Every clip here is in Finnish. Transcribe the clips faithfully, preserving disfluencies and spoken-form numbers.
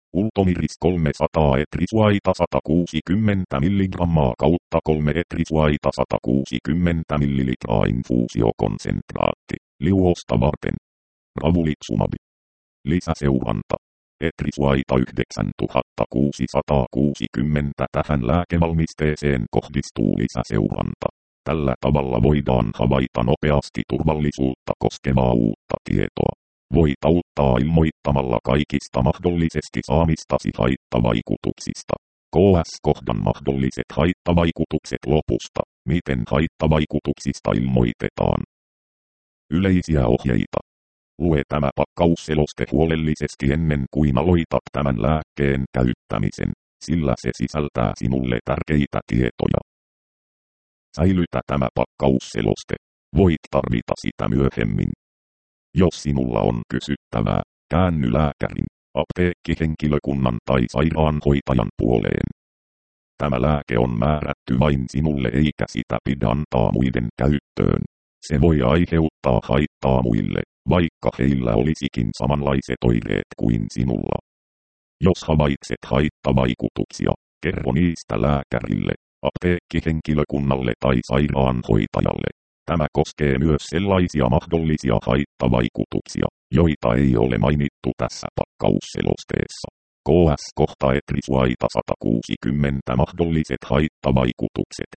Ultomiris kolmesataa etrisuaita sata kuusikymmentä milligrammaa kautta kolme etrisuaita sata kuusikymmentä millilitraa infuusiokonsentraatti, liuosta varten. Ravulizumab. Lisäseuranta. Etrisuaita yhdeksäntuhatta kuusisataakuusikymmentä tähän lääkevalmisteeseen kohdistuu lisäseuranta. Tällä tavalla voidaan havaita nopeasti turvallisuutta koskevaa uutta tietoa. Voit auttaa ilmoittamalla kaikista mahdollisesti saamistasi haittavaikutuksista. K S-kohdan mahdolliset haittavaikutukset lopusta. Miten haittavaikutuksista ilmoitetaan? Yleisiä ohjeita. Lue tämä pakkausseloste huolellisesti ennen kuin aloitat tämän lääkkeen käyttämisen, sillä se sisältää sinulle tärkeitä tietoja. Säilytä tämä pakkausseloste. Voit tarvita sitä myöhemmin. Jos sinulla on kysyttävää, käänny lääkärin, apteekkihenkilökunnan tai sairaanhoitajan puoleen. Tämä lääke on määrätty vain sinulle eikä sitä pidä antaa muiden käyttöön. Se voi aiheuttaa haittaa muille, vaikka heillä olisikin samanlaiset oireet kuin sinulla. Jos havaitset haittavaikutuksia, kerro niistä lääkärille, apteekkihenkilökunnalle tai sairaanhoitajalle. Tämä koskee myös sellaisia mahdollisia haittavaikutuksia, joita ei ole mainittu tässä pakkausselosteessa. K S-kohta etrisuaita sata kuusikymmentä mahdolliset haittavaikutukset.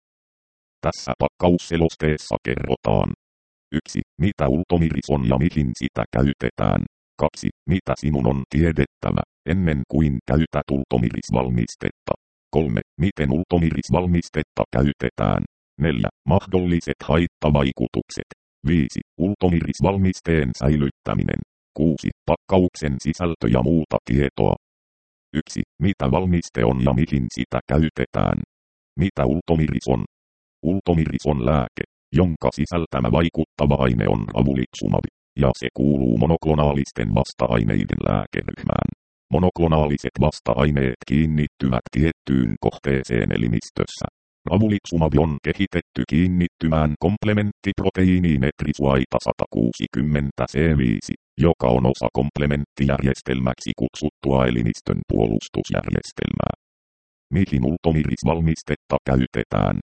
Tässä pakkausselosteessa kerrotaan. yksi. Mitä Ultomiris on ja mihin sitä käytetään. kaksi. Mitä sinun on tiedettävä, ennen kuin käytät Ultomiris-valmistetta. kolme. Miten Ultomiris-valmistetta käytetään. neljä. Mahdolliset haittavaikutukset. viisi. Ultomiris-valmisteen säilyttäminen. kuusi. Pakkauksen sisältö ja muuta tietoa. yksi. Mitä valmiste on ja mihin sitä käytetään. Mitä Ultomiris on? Ultomiris on lääke, jonka sisältämä vaikuttava aine on ravulizumab, ja se kuuluu monoklonaalisten vasta-aineiden lääkeryhmään. Monoklonaaliset vasta-aineet kiinnittyvät tiettyyn kohteeseen elimistössä. Ravulizumab on kehitetty kiinnittymään komplementtiproteiiniin etrisuaita sata kuusikymmentä C viisi, joka on osa komplementtijärjestelmäksi kutsuttua elimistön puolustusjärjestelmää. Mihin Ultomiris-valmistetta käytetään?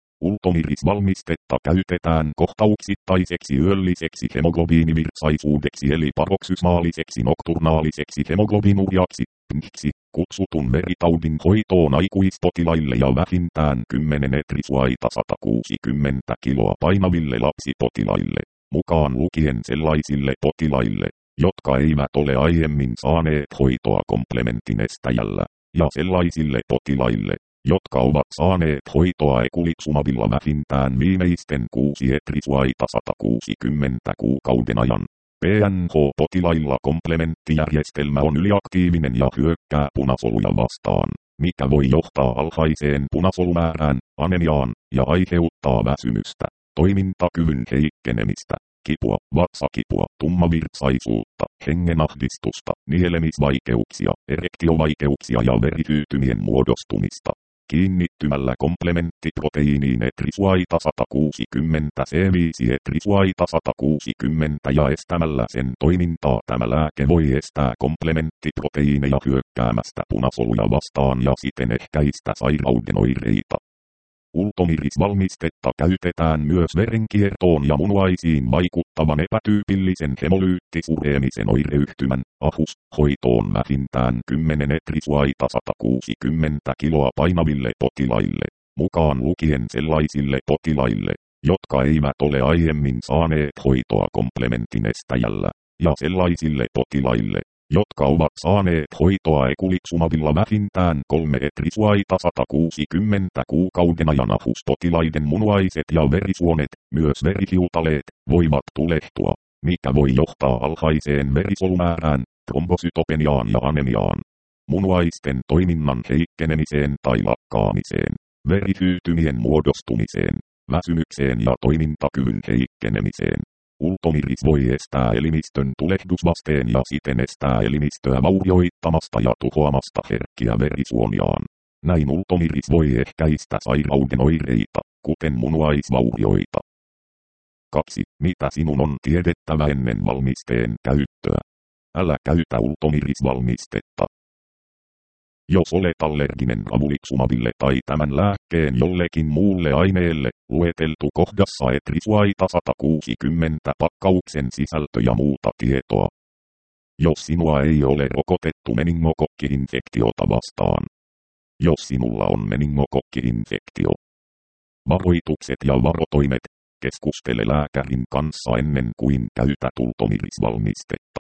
Ultomiris-valmistetta käytetään kohtauksittaiseksi yölliseksi hemoglobiinivirtsaisuudeksi eli paroksysmaaliseksi nokturnaaliseksi hemoglobinuuriaksi, P N H-ksi, kutsutun veritaudin hoitoon aikuispotilaille ja vähintään kymmenen etrisuaita sata kuusikymmentä kiloa painaville lapsipotilaille, mukaan lukien sellaisille potilaille, jotka eivät ole aiemmin saaneet hoitoa komplementin estäjällä, ja sellaisille potilaille, jotka ovat saaneet hoitoa eculizumabilla vähintään viimeisten kuusi etrisuaita sata kuusikymmentä kuukauden ajan. P N H-potilailla komplementtijärjestelmä on yliaktiivinen ja hyökkää punasoluja vastaan, mikä voi johtaa alhaiseen punasolumäärään, anemiaan ja aiheuttaa väsymystä, toimintakyvyn heikkenemistä, kipua, vatsakipua, tummavirtsaisuutta, hengenahdistusta, nielemisvaikeuksia, erektiovaikeuksia ja verihyytymien muodostumista. Kiinnittymällä komplementtiproteiiniin etrisuaita sata kuusikymmentä C viisi etrisuaita sata kuusikymmentä ja estämällä sen toimintaa tämä lääke voi estää komplementtiproteiineja hyökkäämästä punasoluja vastaan ja siten ehkäistä sairauden oireita. Ultomiris-valmistetta käytetään myös verenkiertoon ja munuaisiin vaikuttavan epätyypillisen hemolyyttisureemisen oireyhtymän, A H U S, hoitoon vähintään kymmenen etrisuaita sata kuusikymmentä kiloa painaville potilaille, mukaan lukien sellaisille potilaille, jotka eivät ole aiemmin saaneet hoitoa komplementin estäjällä, ja sellaisille potilaille, jotka ovat saaneet hoitoa eculizumabilla vähintään kolme etrisuaita sata kuusikymmentä kuukauden ajan. A H U S-potilaiden munuaiset ja verisuonet, myös verihiutaleet, voivat tulehtua, mikä voi johtaa alhaiseen verisolumäärään, trombosytopeniaan ja anemiaan, munuaisten toiminnan heikkenemiseen tai lakkaamiseen, verihyytymien muodostumiseen, väsymykseen ja toimintakyvyn heikkenemiseen. Ultomiris voi estää elimistön tulehdusvasteen ja siten estää elimistöä vaurioittamasta ja tuhoamasta herkkiä verisuoniaan. Näin Ultomiris voi ehkäistä sairauden oireita, kuten munuaisvaurioita. kaksi. Mitä sinun on tiedettävä ennen valmisteen käyttöä? Älä käytä Ultomiris-valmistetta. Jos olet allerginen Ravuliksumabille tai tämän lääkkeen jollekin muulle aineelle, lueteltu kohdassa Etrisuaita sata kuusikymmentä pakkauksen sisältö ja muuta tietoa. Jos sinua ei ole rokotettu meningokokki-infektiota vastaan. Jos sinulla on meningokokki-infektio. Varoitukset ja varotoimet. Keskustele lääkärin kanssa ennen kuin käytät Ultomiris-valmistetta.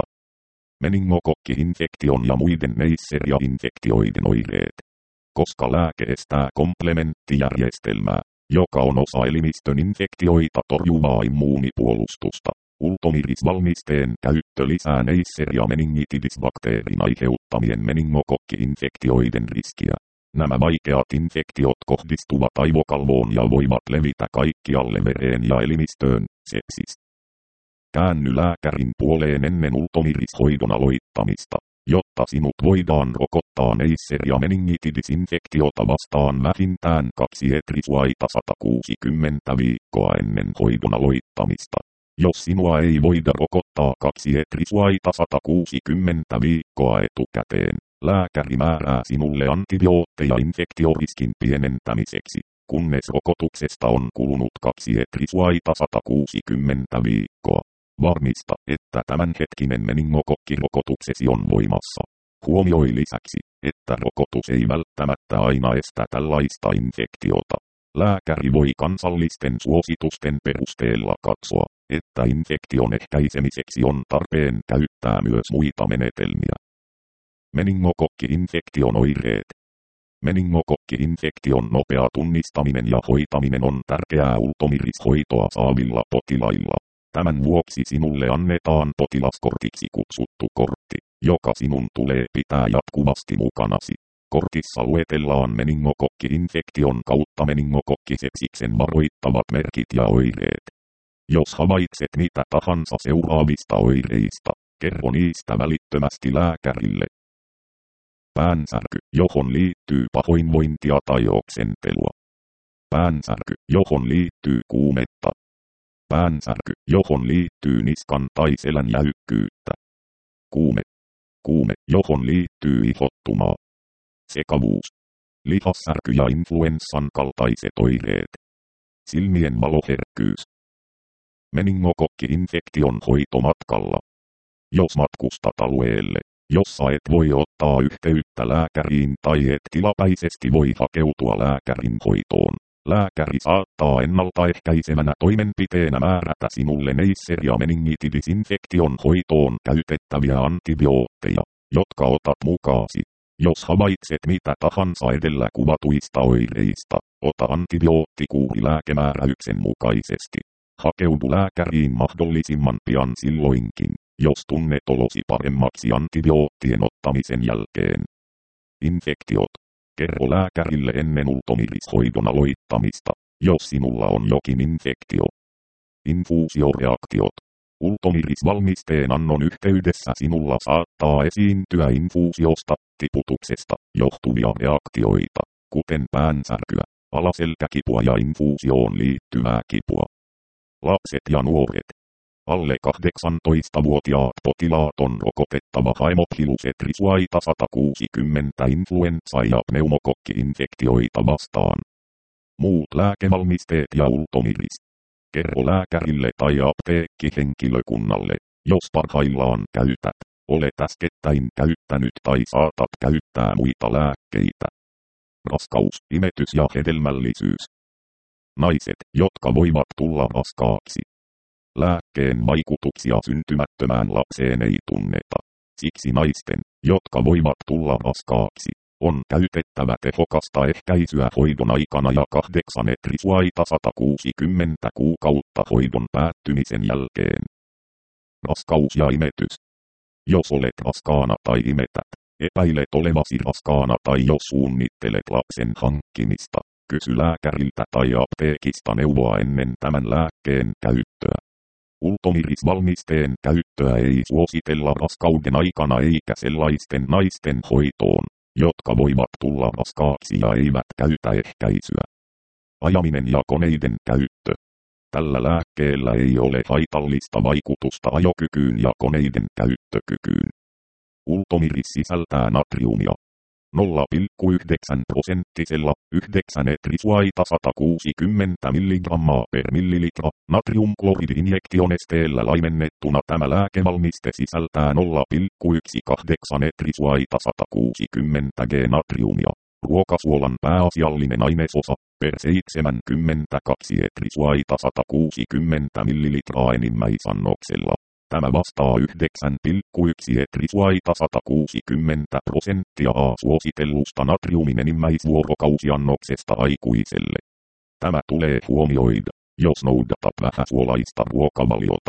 Meningokokki-infektion ja muiden neisseria-infektioiden oireet. Koska lääke estää komplementtijärjestelmää, joka on osa elimistön infektioita torjuvaa immuunipuolustusta. Ultomiris-valmisteen käyttö lisää Neisseria meningitidis-bakteerin aiheuttamien meningokokki-infektioiden riskiä. Nämä vaikeat infektiot kohdistuvat aivokalvoon ja voivat levitä kaikkialle vereen ja elimistöön, sepsis. Käänny lääkärin puoleen ennen Ultomiris-hoidon aloittamista, jotta sinut voidaan rokottaa Neisseria meningitidis-infektiota vastaan vähintään kaksi Etrisuaita sata kuusikymmentä viikkoa ennen hoidon aloittamista. Jos sinua ei voida rokottaa kaksi Etrisuaita sata kuusikymmentä viikkoa etukäteen, lääkäri määrää sinulle antibiootteja infektioriskin pienentämiseksi, kunnes rokotuksesta on kulunut kaksi Etrisuaita sata kuusikymmentä viikkoa. Varmista, että tämänhetkinen meningokokkirokotuksesi on voimassa. Huomioi lisäksi, että rokotus ei välttämättä aina estä tällaista infektiota. Lääkäri voi kansallisten suositusten perusteella katsoa, että infektion ehkäisemiseksi on tarpeen käyttää myös muita menetelmiä. Meningokokki-infektion oireet. Meningokokki-infektion nopea tunnistaminen ja hoitaminen on tärkeää Ultomiris-hoitoa saavilla potilailla. Tämän vuoksi sinulle annetaan potilaskortiksi kutsuttu kortti, joka sinun tulee pitää jatkuvasti mukanasi. Kortissa luetellaan meningokokki-infektion kautta meningokokkisepsiksen varoittavat merkit ja oireet. Jos havaitset mitä tahansa seuraavista oireista, kerro niistä välittömästi lääkärille. Päänsärky, johon liittyy pahoinvointia tai oksentelua. Päänsärky, johon liittyy kuumetta. Päänsärky, johon liittyy niskan tai selän jäykkyyttä. Kuume. Kuume, johon liittyy ihottumaa. Sekavuus. Lihassärky ja influenssan kaltaiset oireet. Silmien valoherkkyys. Meningokokki-infektion hoitomatkalla. Jos matkustat alueelle, jossa et voi ottaa yhteyttä lääkäriin tai et tilapäisesti voi hakeutua lääkärin hoitoon, lääkäri saattaa ennaltaehkäisevänä toimenpiteenä määrätä sinulle Neisseria meningitidis-infektion hoitoon käytettäviä antibiootteja, jotka otat mukaasi. Jos havaitset mitä tahansa edellä kuvatuista oireista, ota antibioottikuuri lääkemääräyksen mukaisesti. Hakeudu lääkäriin mahdollisimman pian silloinkin, jos tunnet olosi paremmaksi antibioottien ottamisen jälkeen. Infektiot. Kerro lääkärille ennen Ultomiris-hoidon aloittamista, jos sinulla on jokin infektio. Infuusioreaktiot. Ultomiris-valmisteen annon yhteydessä sinulla saattaa esiintyä infuusiosta, tiputuksesta, johtuvia reaktioita, kuten päänsärkyä, alaselkäkipua ja infuusioon liittyvää kipua. Lapset ja nuoret. Alle kahdeksantoistavuotiaat potilaat on rokotettava Haemophilus etrisuaita sata kuusikymmentä influenssa- ja pneumokokki-infektioita vastaan. Muut lääkevalmisteet ja Ultomiris. Kerro lääkärille tai apteekkihenkilökunnalle, jos parhaillaan käytät, olet äskettäin käyttänyt tai saatat käyttää muita lääkkeitä. Raskaus, imetys ja hedelmällisyys. Naiset, jotka voivat tulla raskaaksi. Lääkkeen vaikutuksia syntymättömään lapseen ei tunneta. Siksi naisten, jotka voivat tulla raskaaksi, on käytettävä tehokasta ehkäisyä hoidon aikana ja kahdeksan etrisuaita sata kuusikymmentä kuukautta hoidon päättymisen jälkeen. Raskaus ja imetys. Jos olet raskaana tai imetät, epäilet olevasi raskaana tai jos suunnittelet lapsen hankkimista, kysy lääkäriltä tai apteekista neuvoa ennen tämän lääkkeen käyttöä. Ultomiris-valmisteen käyttöä ei suositella raskauden aikana eikä sellaisten naisten hoitoon, jotka voivat tulla raskaaksi ja eivät käytä ehkäisyä. Ajaminen ja koneiden käyttö. Tällä lääkkeellä ei ole haitallista vaikutusta ajokykyyn ja koneiden käyttökykyyn. Ultomiris sisältää natriumia. nolla pilkku yhdeksän prosenttisella, yhdeksän etrisuaita sata kuusikymmentä milligrammaa per millilitra, natriumkloridi-injektionesteellä laimennettuna tämä lääkevalmiste sisältää nolla pilkku yksitoista etrisuaita sata kuusikymmentä g natriumia. Ruokasuolan pääasiallinen ainesosa, per seitsemänkymmentäkaksi etrisuaita sata kuusikymmentä millilitraa enimmäisannoksella. Tämä vastaa yhdeksän pilkku yksi etrisuaita sata kuusikymmentä prosenttia A suositellusta natriumin enimmäisvuorokausiannoksesta aikuiselle. Tämä tulee huomioida, jos noudatat vähäsuolaista ruokavaliota.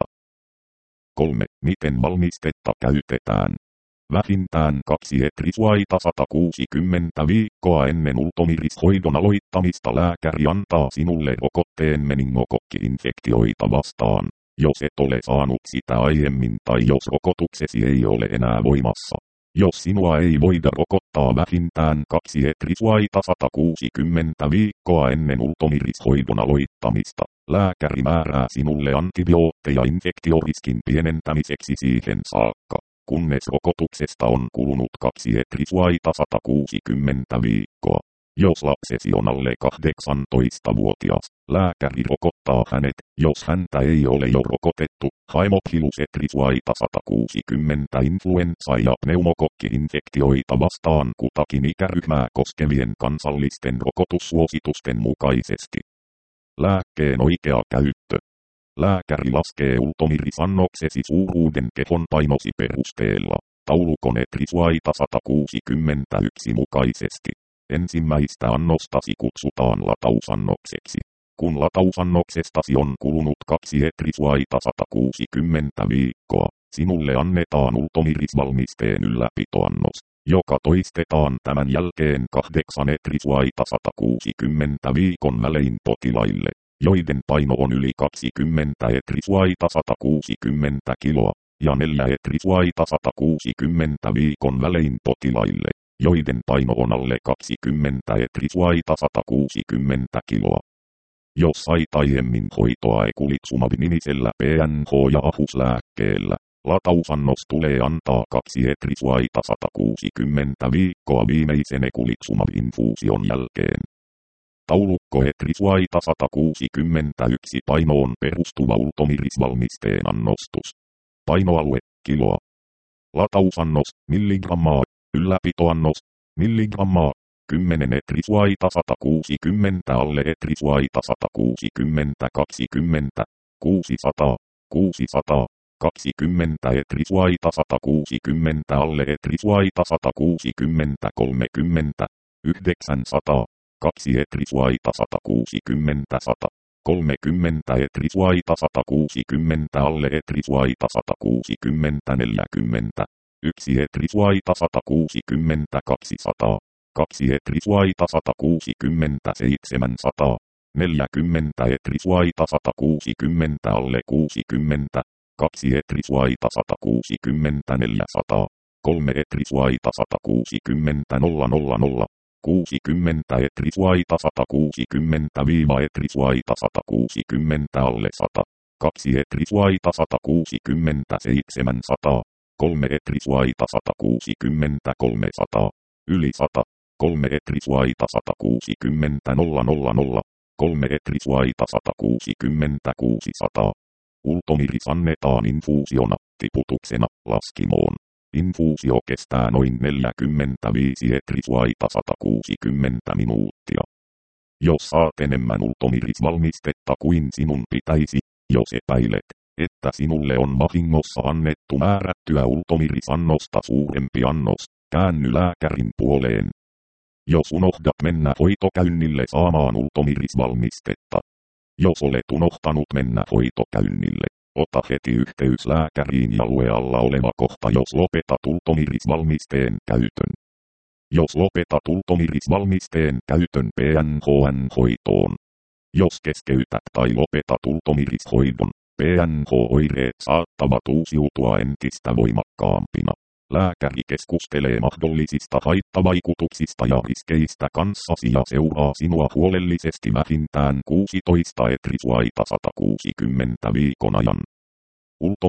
kolme. Miten valmistetta käytetään? Vähintään kaksi etrisuaita sata kuusikymmentä viikkoa ennen ultomirishoidon aloittamista lääkäri antaa sinulle rokotteen meningokokki-infektioita vastaan, jos et ole saanut sitä aiemmin tai jos rokotuksesi ei ole enää voimassa. Jos sinua ei voida rokottaa vähintään kaksi etrisuaita sata kuusikymmentä viikkoa ennen ultomirishoidon aloittamista, lääkäri määrää sinulle antibiootteja infektioriskin pienentämiseksi siihen saakka, kunnes rokotuksesta on kulunut kaksi etrisuaita sata kuusikymmentä viikkoa. Jos lapsesi on alle kahdeksantoistavuotias, lääkäri rokottaa hänet, jos häntä ei ole jo rokotettu, Haemophilus etrisuaita sata kuusikymmentä influenssa ja pneumokokki-infektioita vastaan kutakin ikäryhmää koskevien kansallisten rokotussuositusten mukaisesti. Lääkkeen oikea käyttö. Lääkäri laskee ultomirisannoksesi suuruuden kehonpainosi perusteella, taulukon etrisuaita sata kuusikymmentäyksi mukaisesti. Ensimmäistä annostasi kutsutaan latausannokseksi. Kun latausannoksestasi on kulunut kaksi etrisuaita sata kuusikymmentä viikkoa, sinulle annetaan ultomirisvalmisteen ylläpitoannos, joka toistetaan tämän jälkeen kahdeksan etrisuaita sata kuusikymmentä viikon välein potilaille, joiden paino on yli kaksikymmentä etrisuaita sata kuusikymmentä kiloa, ja neljä etrisuaita sata kuusikymmentä viikon välein potilaille, joiden paino on alle kaksikymmentä etrisuaita sata kuusikymmentä kiloa. Jos sait aiemmin hoitoa ekulixumab-nimisellä P N H- ja ahuslääkkeellä, latausannos tulee antaa kaksi etrisuaita sata kuusikymmentä viikkoa viimeisen ekulixumab-infuusion jälkeen. Taulukko etrisuaita sata kuusikymmentäyksi painoon perustuva ultomirisvalmisteen annostus. Painoalue, kiloa. Latausannos, milligrammaa. Ylläpitoannos, milligrammaa. kymmenen etrisuaita sata kuusikymmentä alle etrisuaita sata kuusikymmentä kaksikymmentä, kuusisataa, kuusisataa, kaksikymmentä etrisuaita sata kuusikymmentä alle etrisuaita sata kuusikymmentä kolmekymmentä, yhdeksänsataa, kaksi etrisuaita sata kuusikymmentä sata, kolmekymmentä etrisuaita sata kuusikymmentä alle etrisuaita sata kuusikymmentä neljäkymmentä, yksi etrisuaita sata kuusikymmentä kaksisataa. kaksi etrisuaita sata kuusikymmentä seitsemänsataa, neljäkymmentä etrisuaita sata kuusikymmentä alle kuusikymmentä, kaksi etrisuaita sata kuusikymmentä neljäsataa, kolme etrisuaita sata kuusikymmentä nolla nolla nolla, kuusikymmentä etrisuaita sata kuusikymmentä viiva etrisuaita sata kuusikymmentä alle sata, kaksi etrisuaita sata kuusikymmentä seitsemänsataa, kolme etrisuaita sata kuusikymmentä kolmesataa, yli sata, kolme etrisuaita sata kuusikymmentä nolla nolla nolla, kolme etrisuaita sata kuusikymmentä kuusisataa. Ultomiris annetaan infuusiona, tiputuksena, laskimoon. Infuusio kestää noin neljäkymmentäviisi etrisuaita sata kuusikymmentä minuuttia. Jos saat enemmän ultomirisvalmistetta kuin sinun pitäisi, jos epäilet, että sinulle on vahingossa annettu määrättyä ultomirisannosta suurempi annos, käänny lääkärin puoleen. Jos unohdat mennä hoitokäynnille saamaan ultomirisvalmistetta. Jos olet unohtanut mennä hoitokäynnille, ota heti yhteys lääkäriin ja lue alla oleva kohta, jos lopetat ultomirisvalmisteen käytön. Jos lopetat ultomirisvalmisteen käytön P N H-hoitoon. Jos keskeytät tai lopetat ultomirishoidon, P N H-oireet saattavat uusiutua entistä voimakkaampina. Lääkäri keskustelee mahdollisista haittavaikutuksista ja riskeistä kanssasi ja seuraa sinua huolellisesti vähintään kuusitoista etrisuaita sata kuusikymmentä viikon ajan.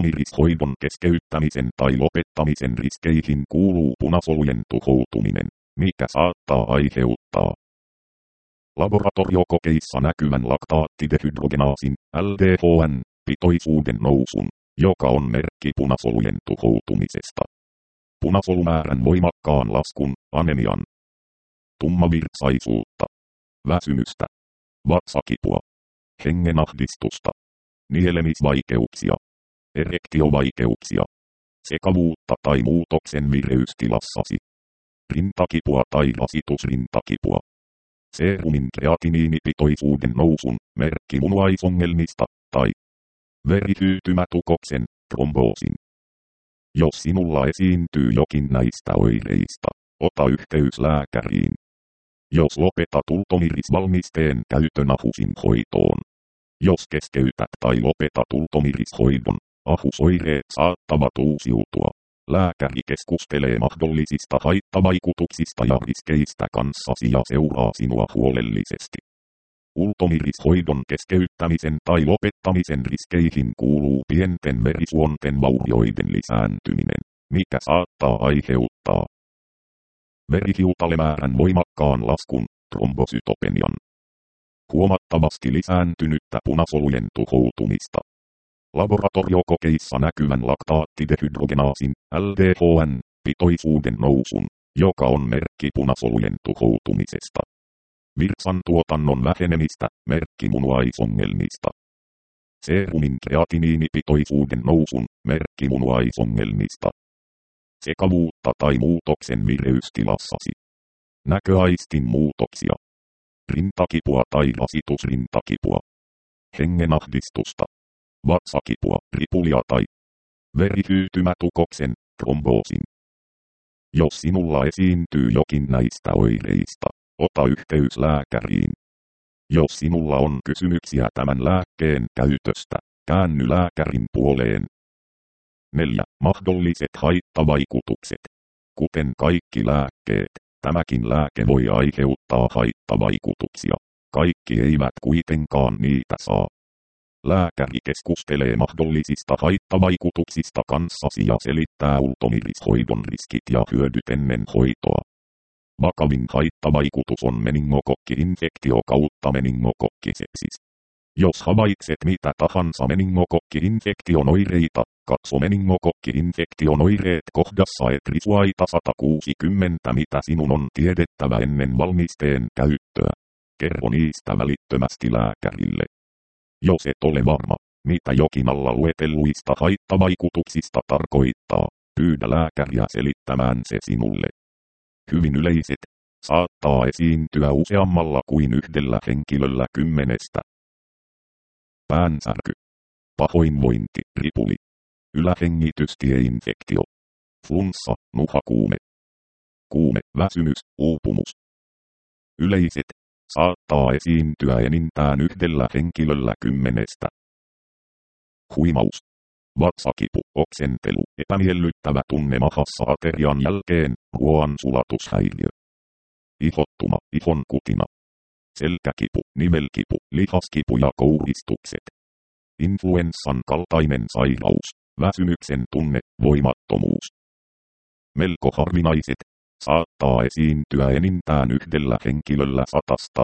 Ultomirishoidon keskeyttämisen tai lopettamisen riskeihin kuuluu punasolujen tuhoutuminen, mikä saattaa aiheuttaa laboratoriokokeissa näkyvän laktaattidehydrogenaasin L D H N-pitoisuuden nousun, joka on merkki punasolujen tuhoutumisesta. Punasolumäärän voimakkaan laskun, anemian, tummavirtsaisuutta, väsymystä, vatsakipua, hengenahdistusta, nielemisvaikeuksia, erektiovaikeuksia, sekavuutta tai muutoksen vireystilassasi, rintakipua tai rasitusrintakipua. Seerumin kreatiniinipitoisuuden nousun, merkki munuaisongelmista, tai verihyytymätukoksen, tromboosin. Jos sinulla esiintyy jokin näistä oireista, ota yhteys lääkäriin. Jos lopetat ultomirisvalmisteen käytön ahusin hoitoon. Jos keskeytät tai lopetat ultomirishoidon, ahusoireet saattavat uusiutua. Lääkäri keskustelee mahdollisista haittavaikutuksista ja riskeistä kanssasi ja seuraa sinua huolellisesti. Ultomirishoidon keskeyttämisen tai lopettamisen riskeihin kuuluu pienten verisuonten vaurioiden lisääntyminen, mikä saattaa aiheuttaa verihiutalemäärän voimakkaan laskun, trombosytopenian, huomattavasti lisääntynyttä punasolujen tuhoutumista. Laboratoriokokeissa näkyvän laktaattidehydrogenaasin L D H N-pitoisuuden nousun, joka on merkki punasolujen tuhoutumisesta. Virtsan tuotannon vähenemistä, merkki munuaisongelmista. Seerumin kreatiniinipitoisuuden nousun, merkki munuaisongelmista. Sekavuutta tai muutoksen vireystilassasi. Näköaistin muutoksia. Rintakipua tai rasitusrintakipua. Hengenahdistusta. Vatsakipua, ripulia tai verihyytymätukoksen, tromboosin. Jos sinulla esiintyy jokin näistä oireista, ota yhteys lääkäriin. Jos sinulla on kysymyksiä tämän lääkkeen käytöstä, käänny lääkärin puoleen. neljä. Mahdolliset haittavaikutukset. Kuten kaikki lääkkeet, tämäkin lääke voi aiheuttaa haittavaikutuksia. Kaikki eivät kuitenkaan niitä saa. Lääkäri keskustelee mahdollisista haittavaikutuksista kanssasi ja selittää ultomirishoidon riskit ja hyödyt ennen hoitoa. Vakavin haittavaikutus on meningokokki-infektio kautta meningokokkisepsis. Jos havaitset mitä tahansa meningokokki-infektion oireita, katso meningokokki-infektion oireet kohdassa Etrisuaita sata kuusikymmentä mitä sinun on tiedettävä ennen valmisteen käyttöä. Kerro niistä välittömästi lääkärille. Jos et ole varma, mitä jokin alla luetelluista haittavaikutuksista tarkoittaa, pyydä lääkäriä selittämään se sinulle. Hyvin yleiset, saattaa esiintyä useammalla kuin yhdellä henkilöllä kymmenestä. Päänsärky, pahoinvointi, ripuli, ylähengitystieinfektio, flunssa, nuhakuume, kuume, väsymys, uupumus. Yleiset, saattaa esiintyä enintään yhdellä henkilöllä kymmenestä. Huimaus, vatsakipu, oksentelu, epämiellyttävä tunne mahassa aterian jälkeen, ruoan sulatushäiriö. Ihottuma, ihon kutina. Selkäkipu, nivelkipu, lihaskipu ja kouristukset. Influenssan kaltainen sairaus, väsymyksen tunne, voimattomuus. Melko harvinaiset, saattaa esiintyä enintään yhdellä henkilöllä satasta.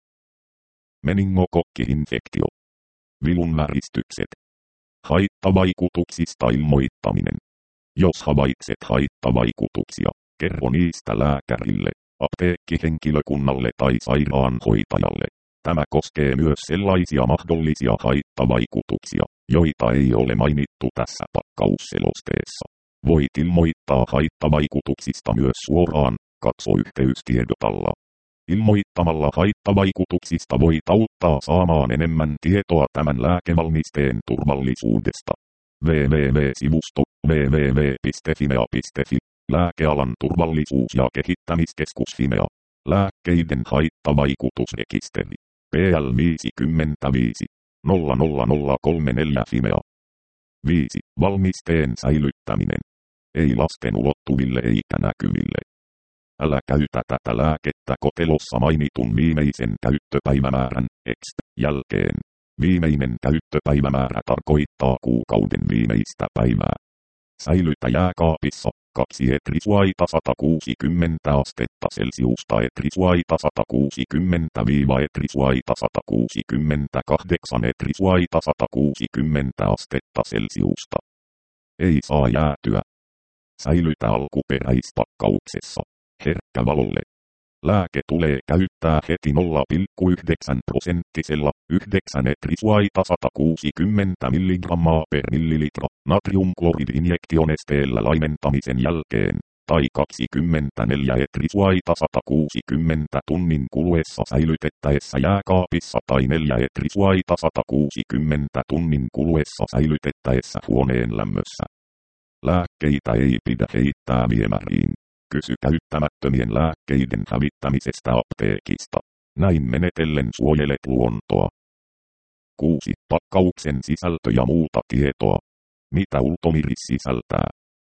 Meningokokki-infektio. Vilunväristykset. Haittavaikutuksista ilmoittaminen. Jos havaitset haittavaikutuksia, kerro niistä lääkärille, apteekkihenkilökunnalle tai sairaanhoitajalle. Tämä koskee myös sellaisia mahdollisia haittavaikutuksia, joita ei ole mainittu tässä pakkausselosteessa. Voit ilmoittaa haittavaikutuksista myös suoraan, katso yhteystiedotalla. Ilmoittamalla haittavaikutuksista voit auttaa saamaan enemmän tietoa tämän lääkevalmisteen turvallisuudesta. www-sivusto www piste fimea piste fi Lääkealan turvallisuus- ja kehittämiskeskus Fimea. Lääkkeiden haittavaikutusrekisteri. P L viisikymmentäviisi nolla nolla nolla kolme neljä Fimea. viisi. Valmisteen säilyttäminen. Ei lasten ulottuville eikä näkyville. Älä käytä tätä lääkettä kotelossa mainitun viimeisen käyttöpäivämäärän X jälkeen. Viimeinen käyttöpäivämäärä tarkoittaa kuukauden viimeistä päivää. Säilytä jääkaapissa. kaksi etrisuaita sata kuusikymmentä astetta Celsiusta etrisuaita sata kuusikymmentä etrisuaita sata kuusikymmentäkahdeksan etrisuaita sata kuusikymmentä astetta Celsiusta. Ei saa jäätyä. Säilytä alkuperäispakkauksessa. Herkkä valolle. Lääke tulee käyttää heti nolla pilkku yhdeksän prosenttisella yhdeksän etrisuaita sata kuusikymmentä milligrammaa per millilitra natriumklorid-injektionesteellä laimentamisen jälkeen, tai kaksikymmentäneljä etrisuaita sata kuusikymmentä tunnin kuluessa säilytettäessä jääkaapissa tai neljä etrisuaita sata kuusikymmentä tunnin kuluessa säilytettäessä huoneen lämmössä. Lääkkeitä ei pidä heittää viemäriin. Kysy käyttämättömien lääkkeiden hävittämisestä apteekista. Näin menetellen suojelet luontoa. kuusi. Pakkauksen sisältö ja muuta tietoa. Mitä Ultomiris sisältää?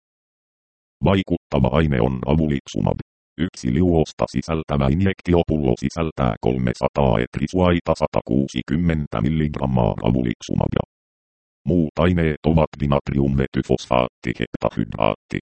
Vaikuttava aine on Ravulizumab. Yksi liuosta sisältävä injektiopullo sisältää kolmesataa etrisuaita sata kuusikymmentä milligrammaa Ravulizumabia. Muut aineet ovat dinatriumvetyfosfaatti-heptahydraatti,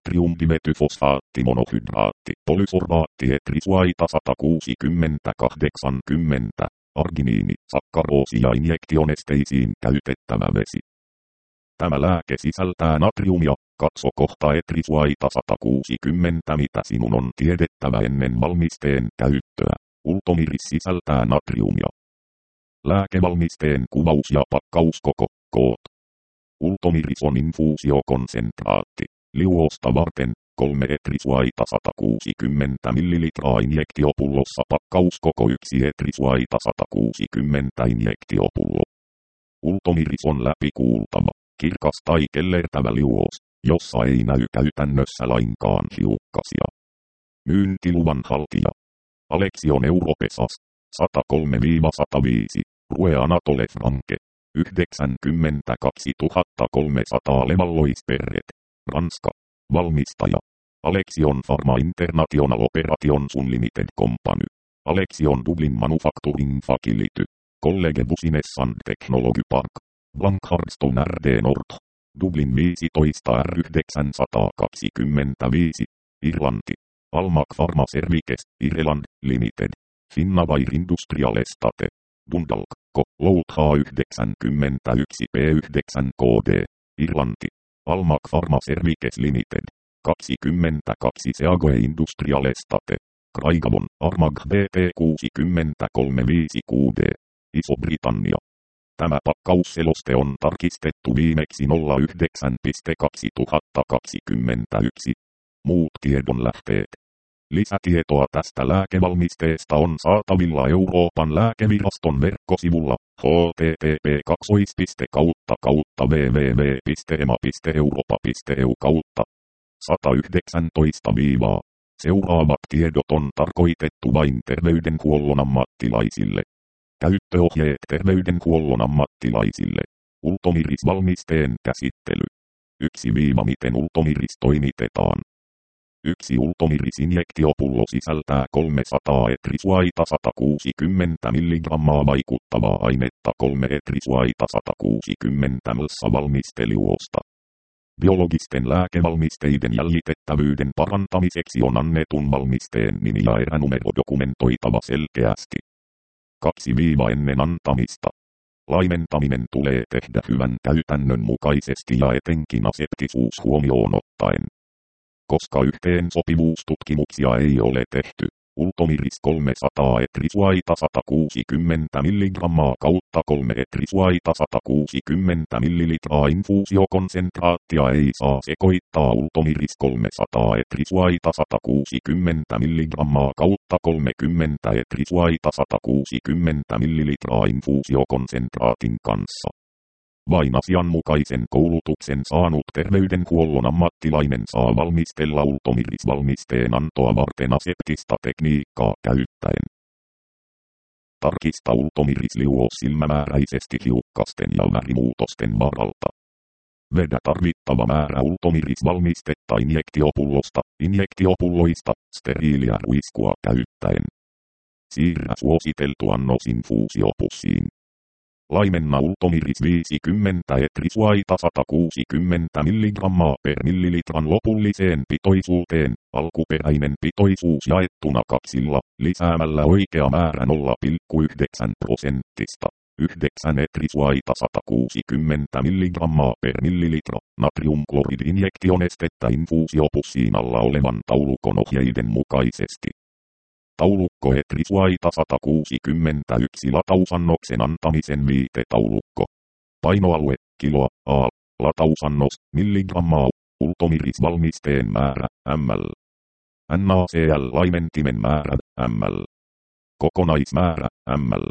natriumdivetyfosfaatti-monohydraatti, polysorbaatti etrisuaita sata kuusikymmentä kahdeksankymmentä, arginiini, sakkaroosi ja injektionesteisiin käytettävä vesi. Tämä lääke sisältää natriumia. Katso kohta etrisuaita sata kuusikymmentä mitä sinun on tiedettävä ennen valmisteen käyttöä. Ultomiris sisältää natriumia. Lääkevalmisteen kuvaus ja pakkauskoko. Koot. Ultomiris on infuusiokonsentraatti. Liuosta varten kolme etrisuaita sata kuusikymmentä millilitraa injektiopullossa pakkauskoko yksi etrisuaita sata kuusikymmentä injektiopullo. Ultomiris on läpikuultava, kirkas tai kellertävä liuos, jossa ei näy käytännössä lainkaan hiukkasia. Myyntiluvan haltija. Alexion Europesas. sata kolme sata viisi. Rue Anatole Franke. yhdeksänkymmentäkaksituhattakolmesataa Levallois-Perret. Ranska. Valmistaja. Alexion Pharma International Operations Unlimited Company. Alexion Dublin Manufacturing Facility. College Business and Technology Park. Blankhardston R D Nord. Dublin viisitoista R yhdeksänsataakaksikymmentäviisi. Irlanti. Almac Pharma Services, Ireland, Limited. Finnavair Industrial Estate. Dundalk, Ko, Louth H yhdeksänkymmentäyksi P yhdeksän K D. Irlanti. Almac Pharma Services Limited. kaksikymmentäkaksi Seagoe Industrial Estate. Craigavon, Armagh B T kuusikymmentäkolme viisi Q D. Iso-Britannia. Tämä pakkausseloste on tarkistettu viimeksi nolla yhdeksän kaksituhattakaksikymmentäyksi. Muut tiedonlähteet. Lisätietoa tästä lääkevalmisteesta on saatavilla Euroopan lääkeviraston verkkosivulla h t t p kautta kautta w w w piste e m a piste europa piste e u kautta sata yhdeksäntoista. Seuraavat tiedot on tarkoitettu vain terveydenhuollon ammattilaisille. Käyttöohjeet terveydenhuollon ammattilaisille. Ultomiris-valmisteen käsittely. yksi. Miten Ultomiris toimitetaan? Yksi Ultomiris-injektiopullo sisältää kolmesataa etrisuaita sata kuusikymmentä milligrammaa vaikuttavaa ainetta kolme etrisuaita sata kuusikymmentä millilitraa valmisteliuosta. Biologisten lääkevalmisteiden jäljitettävyyden parantamiseksi on annetun valmisteen nimi ja eränumero dokumentoitava selkeästi. kaksi. Ennen antamista. Laimentaminen tulee tehdä hyvän käytännön mukaisesti ja etenkin aseptisuus huomioon ottaen. Koska yhteensopivuustutkimuksia ei ole tehty, Ultomiris kolmesataa etrisuaita sata kuusikymmentä milligrammaa kautta kolme etrisuaita sata kuusikymmentä millilitraa infuusiokonsentraattia ei saa sekoittaa Ultomiris kolmesataa etrisuaita sata kuusikymmentä milligrammaa kautta kolmekymmentä etrisuaita sata kuusikymmentä millilitraa infuusiokonsentraatin kanssa. Vain asianmukaisen koulutuksen saanut terveydenhuollon ammattilainen saa valmistella Ultomiris-valmisteen antoa varten aseptista tekniikkaa käyttäen. Tarkista Ultomiris-liuos silmämääräisesti hiukkasten ja värimuutosten varalta. Vedä tarvittava määrä Ultomiris-valmistetta injektiopullosta, injektiopulloista, steriiliä ruiskua käyttäen. Siirrä suositeltu annos infuusiopussiin. Laimenna ultomiris viisikymmentä etrisvaita sata kuusikymmentä milligrammaa per millilitran lopulliseen pitoisuuteen, alkuperäinen pitoisuus jaettuna kaksilla, lisäämällä oikea määrä nolla pilkku yhdeksän prosenttista. yhdeksän etrisvaita sata kuusikymmentä milligrammaa per millilitra, natriumkloridinjektionestettä infuusiopussiin alla olevan taulukon ohjeiden mukaisesti. Taulukko etrisvaita sata kuusikymmentäyksi latausannoksen antamisen viitetaulukko. Painoalue, kiloa, a, latausannos, milligrammaa, ultomirisvalmisteen määrä, ml. NaCl-laimentimen määrä, ml. Kokonaismäärä, ml.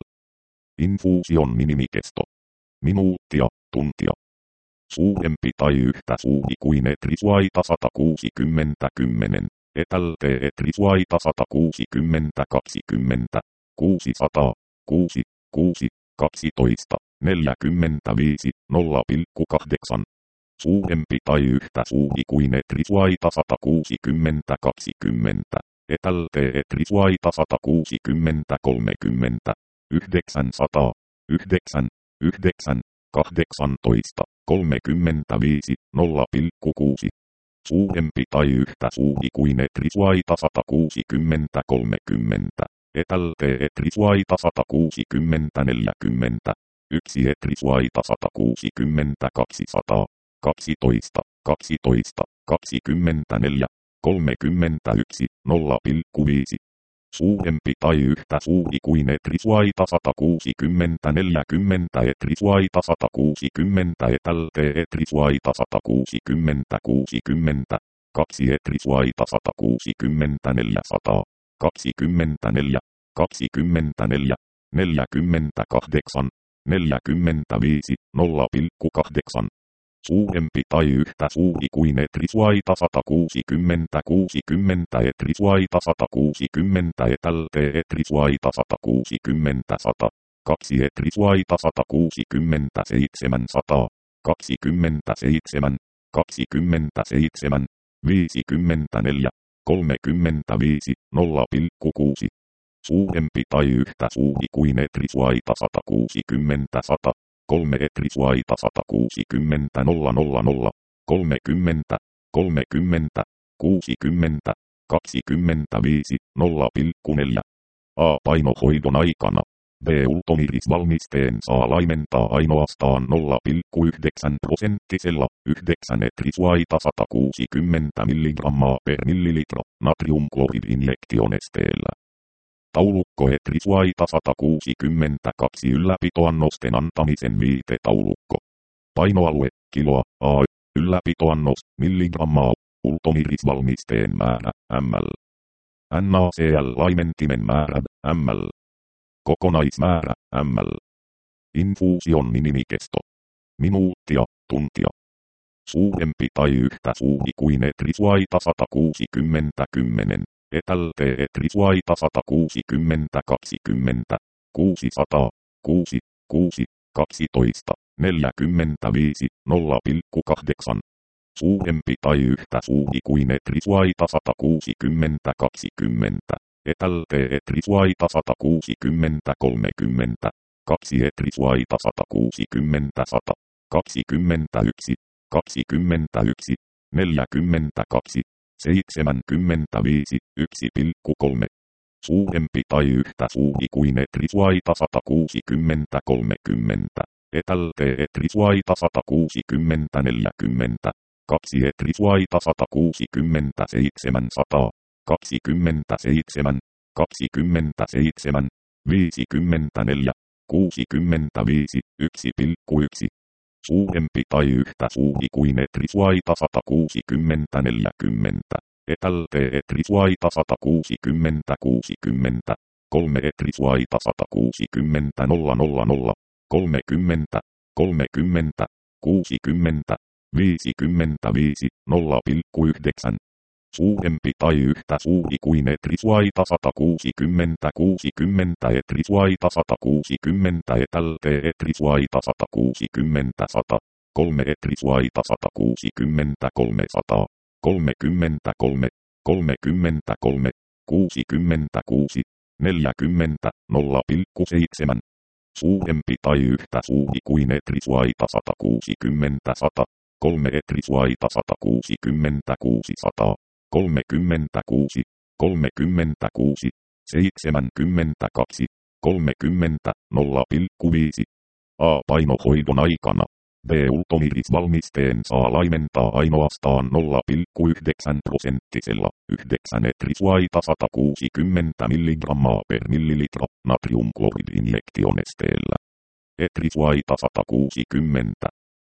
Infuusion minimikesto. Minuuttia, tuntia. Suurempi tai yhtä suuri kuin etrisvaita sata kuusikymmentä kymmenen. Etälte etrisvaita sata kuusikymmentä kaksikymmentä. kuusisataa, kuusi, kuusi, kaksitoista, neljäkymmentäviisi, nolla pilkku kahdeksan. Suurempi tai yhtä suuri kuin etrisvaita sata kuusikymmentä kaksikymmentä. Etälte etrisvaita sata kuusikymmentä kolmekymmentä. yhdeksänsataa, yhdeksän, yhdeksän, kahdeksantoista, kolmekymmentäviisi, nolla pilkku kuusi. Suurempi tai yhtä suuri kuin etrisvaita sata kuusikymmentä kolmekymmentä. Etälte etrisvaita sata kuusikymmentä neljäkymmentä. yksi etrisvaita sata kuusikymmentä kaksisataa. kaksitoista, kaksitoista, kaksikymmentäneljä, kolmekymmentäyksi, nolla pilkku viisi. Suurempi tai yhtä suuri kuin etrisvaita sata kuusikymmentä neljäkymmentä etrisvaita sata kuusikymmentä etälte etrisvaita sata kuusikymmentä kuusikymmentä. kaksi etrisvaita sata kuusikymmentä neljäsataa. kaksikymmentäneljä, kaksikymmentäneljä, neljäkymmentäkahdeksan, neljäkymmentäviisi, nolla pilkku kahdeksan. Suurempi tai yhtä suuri kuin etrisvaita sata kuusikymmentä kuusikymmentä etrisvaita sata kuusikymmentä etälte etrisvaita sata kuusikymmentä sata. kaksi etrisvaita sata kuusikymmentä seitsemänsataa. kaksikymmentäseitsemän, kaksikymmentäseitsemän, viisikymmentäneljä, kolmekymmentäviisi, nolla pilkku kuusi. Suurempi tai yhtä suuri kuin etrisvaita sata kuusikymmentä sata. kolme etrisvaita sata kuusikymmentä nolla nolla nolla, kolmekymmentä, kolmekymmentä, kuusikymmentä, kaksikymmentäviisi, nolla pilkku neljä. A. Painohoidon aikana. B. Ultomirisvalmisteen saa laimentaa ainoastaan nolla pilkku yhdeksän prosenttisella, yhdeksän etrisvaita sata kuusikymmentä milligrammaa per millilitra, natriumkloridinjektionesteellä. Taulukko etrisvaita sata kuusikymmentäkaksi ylläpitoannosten antamisen viitetaulukko. Painoalue, kiloa, a, ylläpitoannos, milligrammaa, ultomirisvalmisteen määrä, ml. NaCl-laimentimen määrä, ml. Kokonaismäärä, ml. Infuusion minimikesto. Minuuttia, tuntia. Suurempi tai yhtä suuri kuin etrisvaita sata kuusikymmentä kymmenen. Etälte etrisvaita sata kuusikymmentä kaksikymmentä. kuusisataa, kuusi, kuusi, kaksitoista, neljäkymmentäviisi, nolla pilkku kahdeksan. Suurempi tai yhtä suuri kuin etrisvaita sata kuusikymmentä kaksikymmentä. Etälte etrisvaita sata kuusikymmentä kolmekymmentä. kaksi etrisvaita sata kuusikymmentä sata. kaksikymmentäyksi, kaksikymmentäyksi, neljäkymmentäkaksi, seitsemänkymmentäviisi, yksi pilkku kolme. Suurempi tai yhtä suuri kuin etrisvaita sata kuusikymmentä kolmekymmentä. Etälte etrisvaita sata kuusikymmentä neljäkymmentä. kaksi etrisvaita sata kuusikymmentä seitsemänsataa. kaksikymmentäseitsemän, kaksikymmentäseitsemän, viisikymmentäneljä, kuusikymmentäviisi, yksi pilkku yksi. Suurempi tai yhtä suuri kuin etrisvaita sata kuusikymmentä neljäkymmentä. Etälte etrisvaita sata kuusikymmentä kuusikymmentä. kolme etrisvaita sata kuusikymmentä nolla nolla nolla. kolmekymmentä, kolmekymmentä, kuusikymmentä, viisikymmentäviisi, nolla pilkku yhdeksän. Suurempi tai yhtä suuri kuin etrisvaita sata kuusikymmentä kuusikymmentä etrisvaita sata kuusikymmentä etälte etrisvaita sata kuusikymmentä sata. kolme etrisvaita sata kuusikymmentä kolmesataa. kolmekymmentäkolme, kolmekymmentäkolme, kuusikymmentäkuusi, neljäkymmentä, nolla pilkku seitsemän. suurempi tai yhtä suuri kuin etrisuaita sata kuusikymmentä sata, kolme etrisuaita sata kuusikymmentä kuusisataa, kolmekymmentäkuusi, kolmekymmentäkuusi, seitsemänkymmentäkaksi, kolmekymmentä, nolla pilkku viisi. A. Painohoidon aikana. B. Ultomiris-valmisteen saa laimentaa ainoastaan nolla pilkku yhdeksän prosenttisella yhdeksän etrisuaita sata kuusikymmentä milligrammaa per millilitra natriumklorid-injektionesteellä. Etrisuaita sata kuusikymmentä.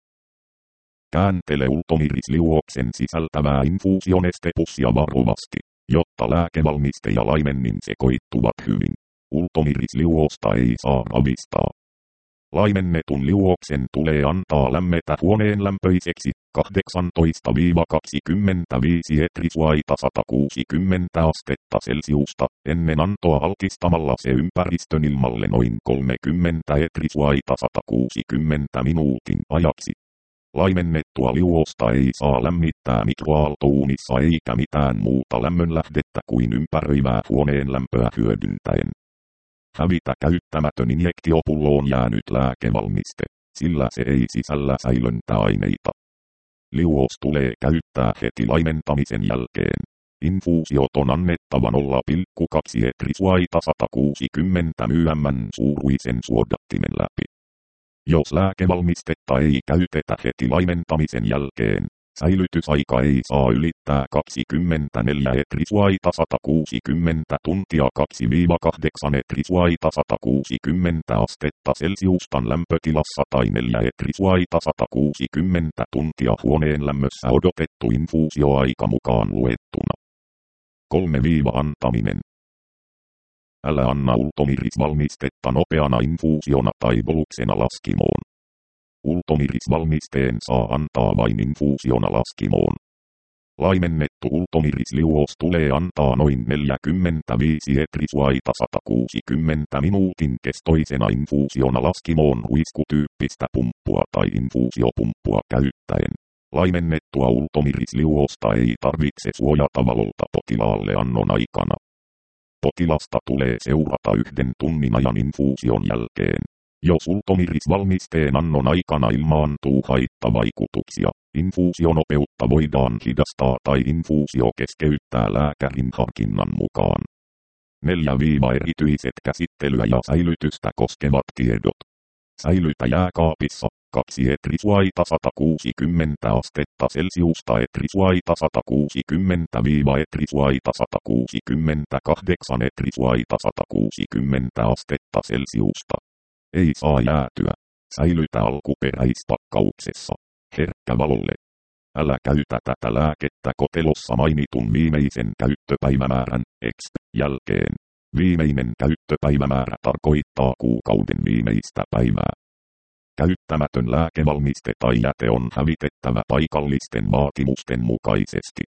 Kääntele Ultomiris-liuoksen sisältävää infuusionestepussia varovasti, jotta lääkevalmiste ja laimennin sekoittuvat hyvin. Ultomiris-liuosta ei saa ravistaa. Laimennetun liuoksen tulee antaa lämmetä huoneen lämpöiseksi kahdeksantoista kaksikymmentäviisi etrisuaita sata kuusikymmentä astetta Celsiusta ennen antoa altistamalla se ympäristön ilmalle noin kolmekymmentä etrisuaita sata kuusikymmentä minuutin ajaksi. Laimennettua liuosta ei saa lämmittää mikroaaltouunissa eikä mitään muuta lämmönlähdettä kuin ympäröivää huoneen lämpöä hyödyntäen. Hävitä käyttämätön injektiopulloon jäänyt lääkevalmiste, sillä se ei sisällä säilöntäaineita. Liuos tulee käyttää heti laimentamisen jälkeen. Infuusiot on annettava nolla pilkku kaksi etrisuaita sata kuusikymmentä myyämmän suuruisen suodattimen läpi. Jos lääkevalmistetta ei käytetä heti laimentamisen jälkeen, säilytysaika ei saa ylittää kaksikymmentäneljä etrisuaita sata kuusikymmentä tuntia kaksi kahdeksan etrisuaita sata kuusikymmentä astetta Celsiustan lämpötilassa tai neljä etrisuaita sata kuusikymmentä tuntia huoneen lämmössä odotettu infuusioaika mukaan luettuna. kolme Antaminen. Älä anna Ultomiris-valmistetta nopeana infuusiona tai boluksena laskimoon. Ultomiris-valmisteen saa antaa vain infuusiona laskimoon. Laimennettu Ultomiris-liuos tulee antaa noin neljäkymmentäviisi etrisuaita sata kuusikymmentä minuutin kestoisena infuusiona laskimoon huiskutyyppistä pumppua tai infuusiopumppua käyttäen. Laimennettua Ultomiris-liuosta ei tarvitse suojata valolta potilaalle annon aikana. Potilasta tulee seurata yhden tunnin ajan infuusion jälkeen. Jos Ultomiris-valmisteen annon aikana ilmaantuu haittavaikutuksia, infuusionopeutta voidaan hidastaa tai infuusio keskeyttää lääkärin harkinnan mukaan. neljä Erityiset käsittelyä ja säilytystä koskevat tiedot. Säilytä jääkaapissa kaksi etrisuaita sata kuusikymmentä astetta Celsiusta etrisuaita sata kuusikymmentä etrisuaita sata kuusikymmentäkahdeksan etrisuaita sata kuusikymmentä astetta Celsiusta. Ei saa jäätyä. Säilytä alkuperäispakkauksessa. Herkkä valolle. Älä käytä tätä lääkettä kotelossa mainitun viimeisen käyttöpäivämäärän X jälkeen. Viimeinen käyttöpäivämäärä tarkoittaa kuukauden viimeistä päivää. Käyttämätön lääkevalmiste tai jäte on hävitettävä paikallisten vaatimusten mukaisesti.